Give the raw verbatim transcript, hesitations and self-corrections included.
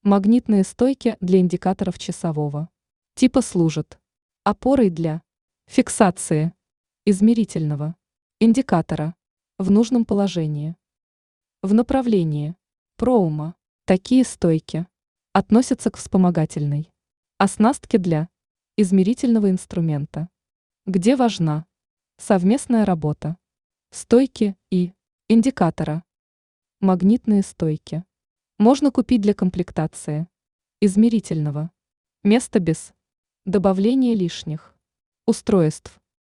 Магнитные стойки для индикаторов часового типа служат опорой для фиксации измерительного индикатора в нужном положении. В направлении проума такие стойки относятся к вспомогательной оснастке для измерительного инструмента, где важна совместная работа стойки и индикатора. Магнитные стойки можно купить для комплектации измерительного места без добавления лишних устройств.